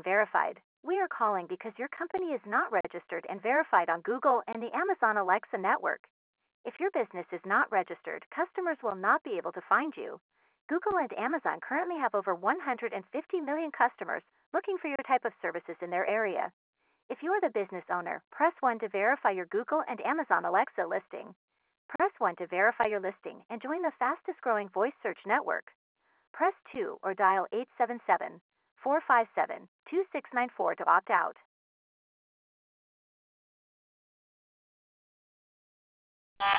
being verified. We are calling because your company is not registered and verified on Google and the Amazon Alexa network. If your business is not registered, customers will not be able to find you. Google and Amazon currently have over 150 million customers looking for your type of services in their area. If you are the business owner, press 1 to verify your Google and Amazon Alexa listing. Press 1 to verify your listing and join the fastest growing voice search network. Press 2 or dial 877 457 2694 to opt out.